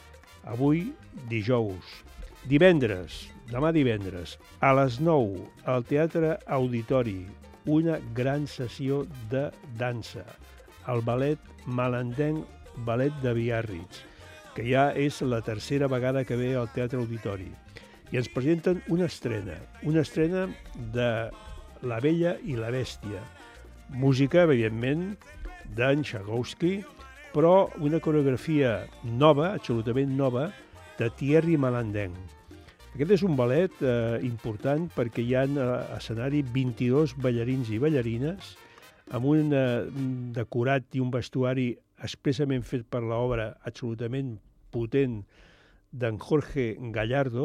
Avui, dijous. Divendres, demà divendres, a les nou, al Teatre Auditori, una gran sessió de dansa, el ballet Malandenc, ballet de Biarritz, que ja és la tercera vegada que ve al Teatre Auditori. I ens presenten una estrena, una estrena de La Bella i la Bèstia. Música, evidentment, d'en Tchaikovsky, però una coreografia nova, absolutament nova, de Thierry Malandenc. Aquest és un ballet eh, important perquè hi ha a escenari vint-i-dos ballarins i ballarines amb un eh, decorat i un vestuari expressament fet per l'obra absolutament potent d'en Jorge Gallardo,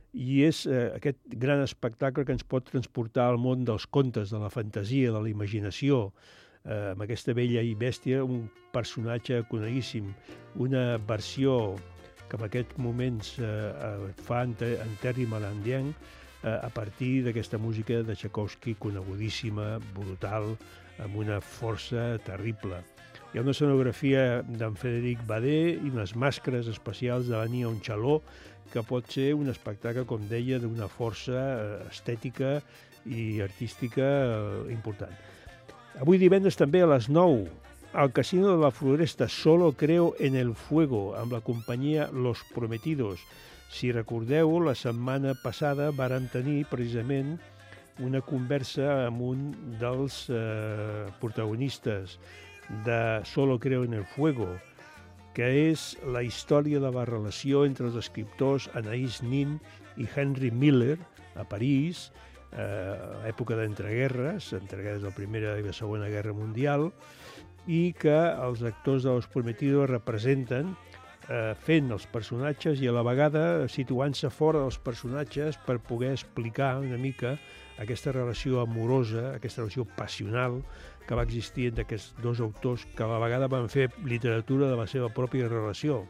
i és eh, aquest gran espectacle que ens pot transportar al món dels contes, de la fantasia, de la imaginació, eh, amb aquesta Bella i Bèstia, un personatge coneguíssim, una versió que en aquests moments eh, fa en Thierry Malandenc eh, a partir d'aquesta música de Tchaikovsky conegudíssima, brutal, amb una força terrible. Hi ha una escenografia d'en Frédéric Badet i unes màscares especials de la Nia Onchaló, que pot ser un espectacle, com deia, d'una força estètica i artística important. Avui divendres també a les nou, al Casino de la Floresta, Solo Creo en el Fuego, amb la companyia Los Prometidos. Si recordeu, la setmana passada vàrem tenir precisament una conversa amb un dels eh, protagonistes de Solo Creo en el Fuego, que és la història de la relació entre els escriptors Anaïs Nin i Henry Miller a París, eh, a l'època d'entreguerres, entreguerres de la Primera i la Segona Guerra Mundial, i que els actors de Los Prometidos representen eh, fent els personatges i a la vegada situant-se fora dels personatges per poder explicar una mica aquesta relació amorosa, aquesta relació passional que va existir entre aquests dos autors que a la vegada van fer literatura de la seva pròpia relació.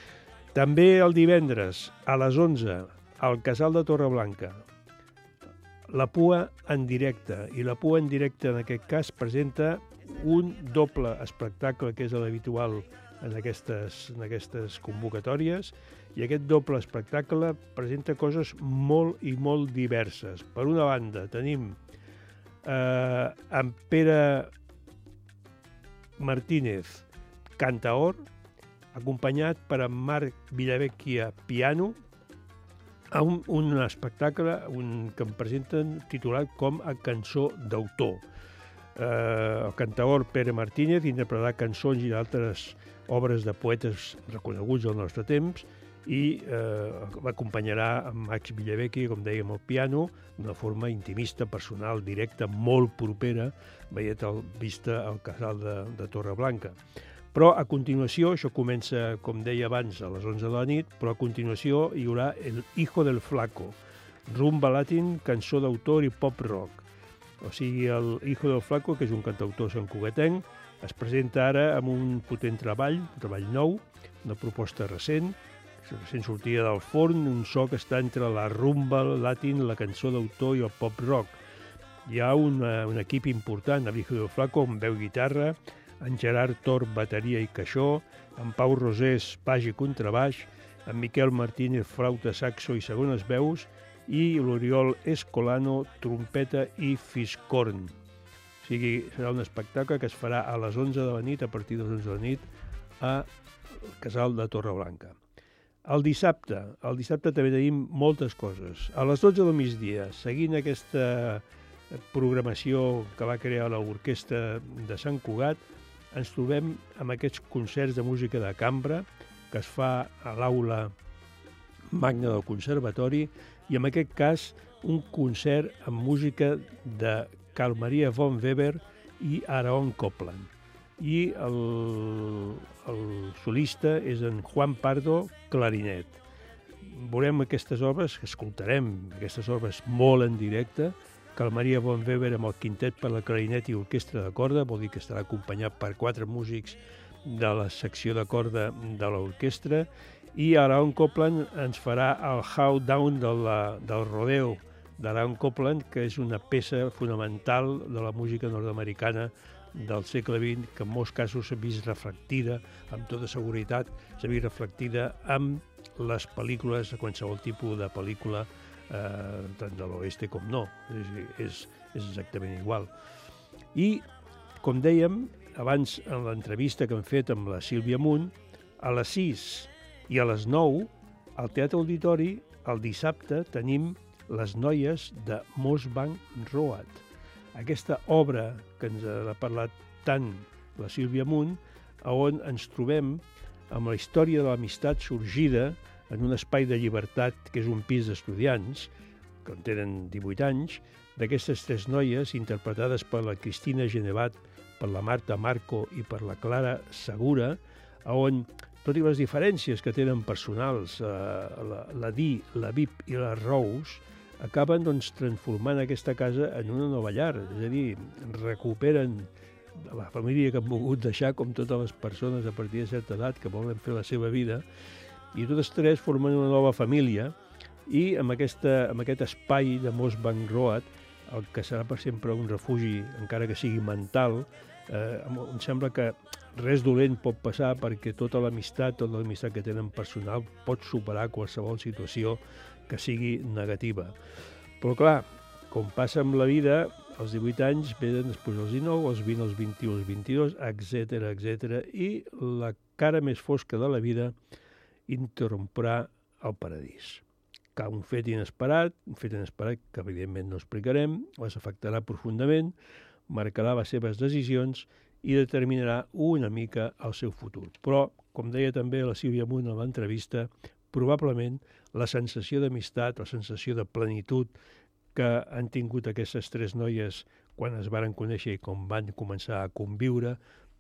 També el divendres, a les onze, al Casal de Torreblanca, La Pua en directe. I La Pua en directe, en aquest cas, presenta un doble espectacle que és l'habitual en aquestes, en aquestes convocatòries, i aquest doble espectacle presenta coses molt i molt diverses. Per una banda, tenim eh, en Pere Martínez, cantaor, acompanyat per en Marc Villavecchia, piano, a un, un espectacle un, que em presenten titulat com a cançó d'autor. Eh, el cantaor Pere Martínez interpretarà cançons i altres obres de poetes reconeguts del nostre temps i eh, l'acompanyarà amb Max Villavecchia, com dèiem, al piano, d'una forma intimista, personal, directa, molt propera, veiet el, vista al Casal de, de Torreblanca. Però a continuació, això comença, com deia abans, a les onze de la nit, però a continuació hi haurà El Hijo del Flaco, rumba latin, cançó d'autor i pop rock. O sigui, el Hijo del Flaco, que és un cantautor santcugatenc, es presenta ara amb un potent treball, un treball nou, una proposta recent, recent sortida del forn, un so que està entre la rumba latin, la cançó d'autor i el pop rock. Hi ha una, un equip important, el Hijo del Flaco, amb veu i guitarra, en Gerard Tor, bateria i caixó, en Pau Rosés, baix i contrabaix, en Miquel Martínez, flauta, saxo i segones veus, i l'Oriol Escolano, trompeta i fiscorn. O sigui, serà un espectacle que es farà a les onze de la nit, a partir de les onze de la nit, a Casal de Torreblanca. El dissabte, el dissabte també tenim moltes coses. A les dotze del migdia, seguint aquesta programació que va crear l'Orquestra de Sant Cugat, ens trobem amb aquests concerts de música de cambra que es fa a l'aula magna del Conservatori, i en aquest cas un concert amb música de Carl Maria von Weber i Aaron Copland. I el, el solista és en Juan Pardo, clarinet. Veurem aquestes obres, escoltarem aquestes obres molt en directe. Carl Maria von Weber amb el quintet per la clarinet i orquestra de corda, vol dir que estarà acompanyat per quatre músics de la secció de corda de l'orquestra, i Aaron Copland ens farà el How Down de la, del rodeo d'Aaron Copland, que és una peça fonamental de la música nord-americana del segle vint, que en molts casos s'ha vist reflectida, amb tota seguretat, s'ha vist reflectida amb les pel·lícules, qualsevol tipus de pel·lícula, eh, tant de l'oeste com no. És, és, és exactament igual. I, com dèiem, abans en l'entrevista que hem fet amb la Sílvia Munt, a les sis i a les nou, al Teatre Auditori, el dissabte, tenim Les noies de Mossbank Road. Aquesta obra que ens ha parlat tant la Sílvia Munt, on ens trobem amb la història de l'amistat sorgida en un espai de llibertat, que és un pis d'estudiants, que en tenen divuit anys, d'aquestes tres noies, interpretades per la Cristina Genevat, per la Marta Marco i per la Clara Segura, on tot i les diferències que tenen personals, eh, la, la Di, la Vip i la Rose, acaben doncs, transformant aquesta casa en una nova llar. És a dir, recuperen la família que han volgut deixar, com totes les persones a partir de certa edat que volen fer la seva vida, i totes tres formen una nova família, i amb, aquesta, amb aquest espai de Mossbank Road, el que serà per sempre un refugi, encara que sigui mental, eh, em sembla que res dolent pot passar, perquè tota l'amistat, tota l'amistat que tenen personal pot superar qualsevol situació que sigui negativa. Però clar, com passa amb la vida, als divuit anys venen després els dinou, els vint, els vint-i-u, els vint-i-dos, etcètera, etcètera, i la cara més fosca de la vida interromprà el paradís. Que un fet inesperat, un fet inesperat que evidentment no explicarem, les afectarà profundament, marcarà les seves decisions i determinarà una mica el seu futur. Però, com deia també la Sílvia Munt en l'entrevista, probablement la sensació d'amistat, la sensació de plenitud que han tingut aquestes tres noies quan es varen conèixer i com van començar a conviure,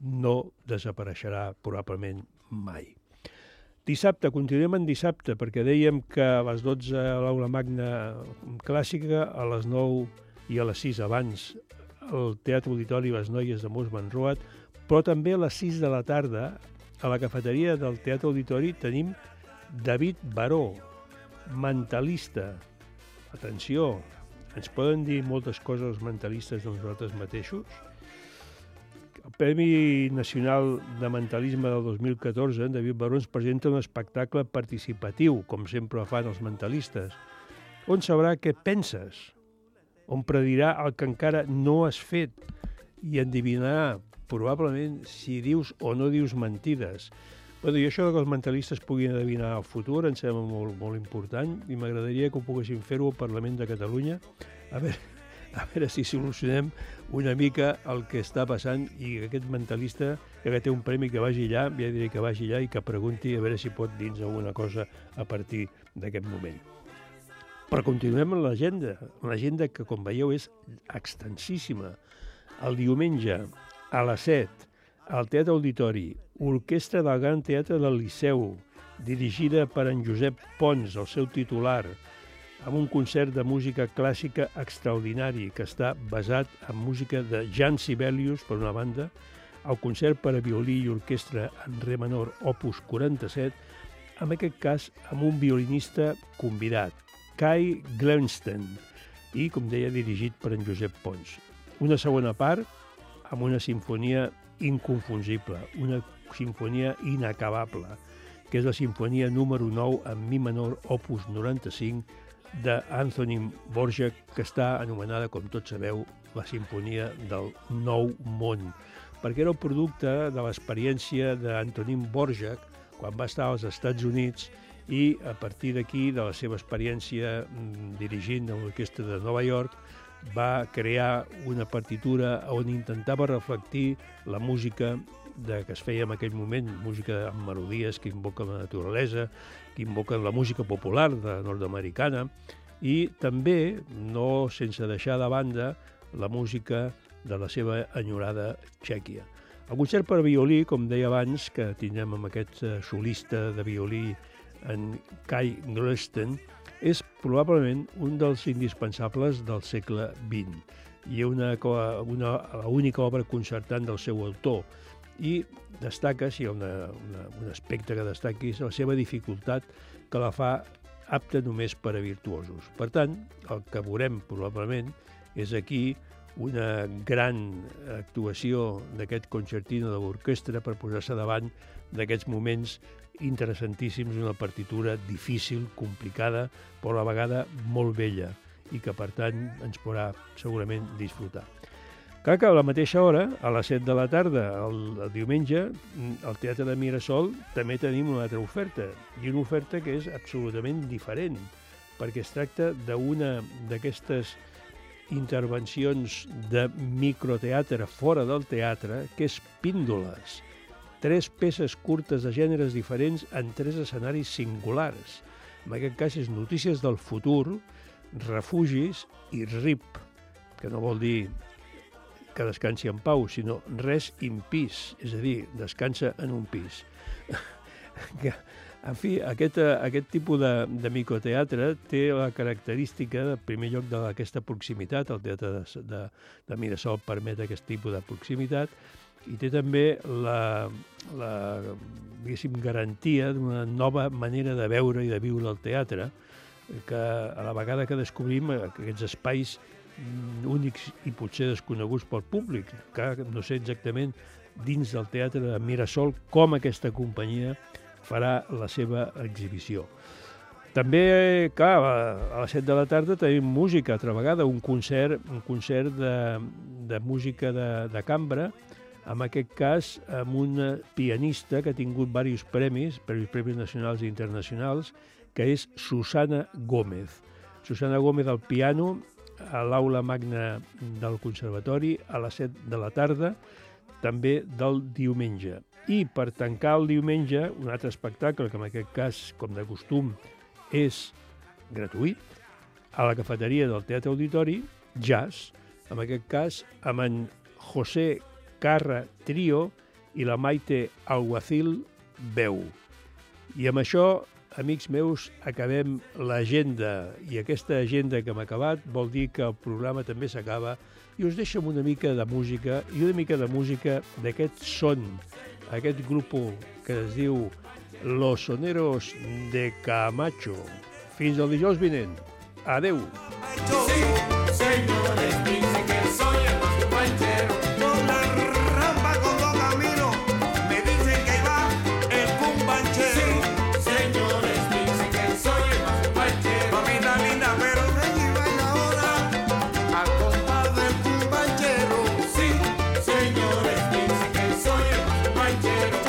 no desapareixerà probablement mai. Dissabte, continuem en dissabte, perquè dèiem que a les dotze a l'Aula Magna Clàssica, a les nou i a les sis abans al Teatre Auditori Les Noies de Mossbank Road, però també a les sis de la tarda a la cafeteria del Teatre Auditori tenim David Baró, mentalista. Atenció, ens poden dir moltes coses els mentalistes de nosaltres mateixos? El Premi Nacional de Mentalisme del dos mil catorze, en David Baró ens presenta un espectacle participatiu, com sempre fan els mentalistes, on sabrà què penses, on predirà el que encara no has fet i endivinarà probablement si dius o no dius mentides. Bé, i això que els mentalistes puguin adivinar el futur em sembla molt, molt important i m'agradaria que ho poguessin fer-ho al Parlament de Catalunya, a veure, a veure si solucionem una mica el que està passant i que aquest mentalista, que té un premi, que vagi allà, ja diré que vagi allà i que pregunti a veure si pot dir-nos alguna cosa a partir d'aquest moment. Però continuem amb l'agenda, una agenda que, com veieu, és extensíssima. El diumenge, a les set, al Teatre Auditori, Orquestra del Gran Teatre del Liceu, dirigida per en Josep Pons, el seu titular. amb un concert de música clàssica extraordinari que està basat en música de Jan Sibelius, per una banda, el concert per a violí i orquestra en re menor opus quaranta-set, en aquest cas amb un violinista convidat, Kai Glensten, i, com deia, dirigit per en Josep Pons. Una segona part amb una sinfonia inconfusible, una sinfonia inacabable, que és la sinfonia número nou en mi menor opus noranta-cinc d'Anthony Dvorak, que està anomenada, com tots sabeu, la sinfonia del Nou Món, perquè era el producte de l'experiència d'Antonín Dvorak quan va estar als Estats Units i a partir d'aquí, de la seva experiència dirigint l'orquestra de Nova York, va crear una partitura on intentava reflectir la música de, que es feia en aquell moment, música amb melodies que invoquen la naturalesa, que invoquen la música popular de nord-americana, i també, no sense deixar de banda, la música de la seva enyorada Txèquia. El concert per a violí, com deia abans, que tindrem amb aquest solista de violí, en Kai Glensten, és probablement un dels indispensables del segle vint i una, una, l'única obra concertant del seu autor. I destaca, si hi ha una, una, un aspecte que destaqui, és la seva dificultat que la fa apta només per a virtuosos. Per tant, el que veurem probablement és aquí una gran actuació d'aquest concertino de l'orquestra per posar-se davant d'aquests moments interessantíssims, una partitura difícil, complicada, però a la vegada molt bella i que, per tant, ens podrà segurament disfrutar. Clar que a la mateixa hora, a les set de la tarda, el, el diumenge, al Teatre de Mirasol també tenim una altra oferta, i una oferta que és absolutament diferent, perquè es tracta d'una d'aquestes intervencions de microteatre fora del teatre, que és Píndoles. Tres peces curtes de gèneres diferents en tres escenaris singulars. En aquest cas és Notícies del futur, Refugis i R I P, que no vol dir que descansi en pau, sinó res in peace, és a dir, descansa en un pis. En fi, aquest, aquest tipus de, de microteatre té la característica, en primer lloc, d'aquesta proximitat, el teatre de, de, de Mirasol permet aquest tipus de proximitat, i té també la, la diguéssim, garantia d'una nova manera de veure i de viure el teatre, que a la vegada que descobrim aquests espais únics i potser desconeguts pel públic, que no sé exactament dins del teatre de Mirasol com aquesta companyia farà la seva exhibició. També, clar, a les set de la tarda tenim música, altra vegada, un concert, un concert de, de música de, de cambra, en aquest cas amb una pianista que ha tingut diversos premis, premis nacionals i internacionals, que és Susana Gómez. Susana Gómez al piano, a l'aula magna del Conservatori, a les set de la tarda, també del diumenge. I per tancar el diumenge, un altre espectacle, que en aquest cas, com de costum, és gratuït, a la cafeteria del Teatre Auditori, jazz, en aquest cas amb en José Carra Trio i la Maite Alguacil veu. I amb això, amics meus, acabem l'agenda, i aquesta agenda que hem acabat vol dir que el programa també s'acaba, i us deixo amb una mica de música, i una mica de música d'aquest son, aquest grup que es diu Los Soneros de Camacho. Fins al dijous vinent. Adeu. Sí, señores, dicen que soy el más compañero. Por la rampa con dos caminos, me dicen que va el cumbanchero. Sí, señores, dicen que soy el más compañero. Mamita linda, pero ven y baila ahora al compás del cumbanchero. Sí, señores, dicen que soy el más compañero.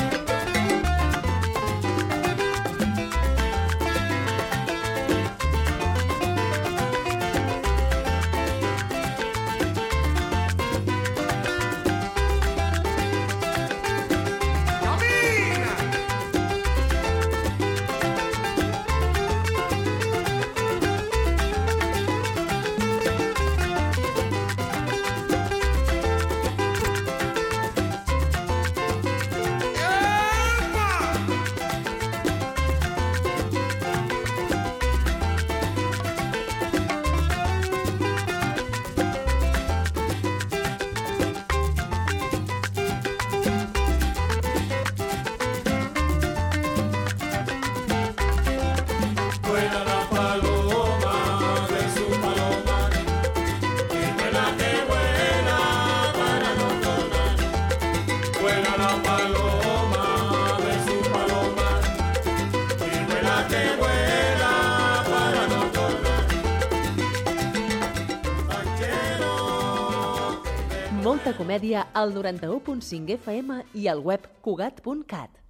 Molta comèdia al noranta-u punt cinc F M i al web cugat punt cat.